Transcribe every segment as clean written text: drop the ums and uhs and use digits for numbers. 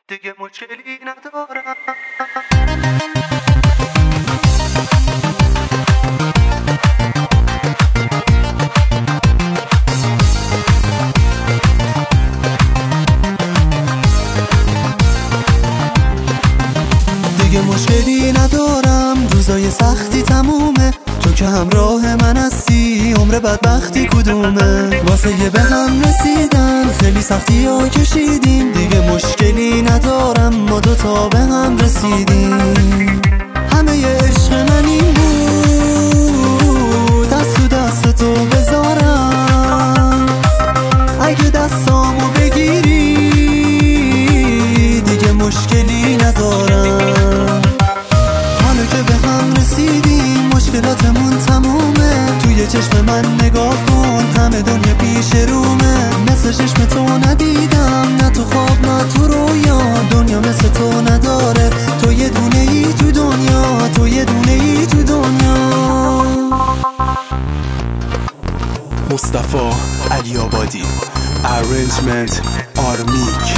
دیگه مشکلی ندارم. دیگه مشکلی ندارم، روزای سختی تمومه، تو که همراه من هستی، عمر بدبختی کدومه؟ واسه یه به هم رسیدن خیلی سختی ها کشیدیم، دیگه مشکلی ندارم، ما دوتا به هم رسیدیم. همه ی عشق من این بود، دست تو دست تو بذارم، اگه دستامو بگیری دیگه مشکلی ندارم. حالا که به هم رسیدیم مشکلاتمون تمومه، توی چشم من نگاه کن، همه دنیا پیش رومه، مثل چشم تو ندیدم، نه تو خواب نه تو رویا، دنیا مثل تو نداره، تو یه دونه ای تو دنیا، تو یه دونه ای تو دنیا. مصطفی علی آبادی، ارنجمنت آرمیک.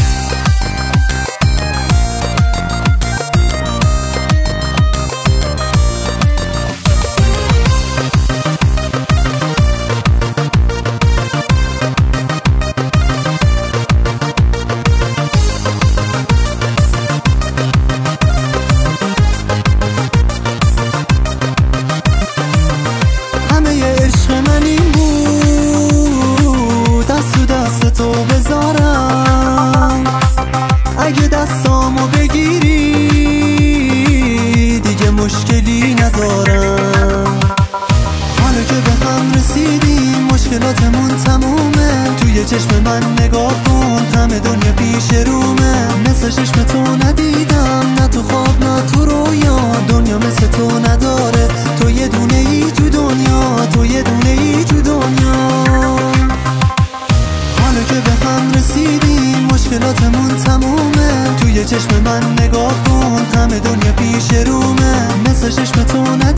اگه دستامو بگیری دیگه مشکلی ندارم. حالا که به هم رسیدیم مشکلاتمون تمومه، توی چشم من نگاه کن، همه دنیا پیش رومه، مثل چشم تو ندیدم، نه تو خواب نه تو رویا، دنیا مثل تو نداره، تو یه دونه ای تو دنیا، تو یه دونه ای تو دنیا. حالا که به هم رسیدیم مشکلاتمون تمومه، توی چشم من نگاه کن، همه دنیا پیش رومه، مثل چشم تو ندیدم.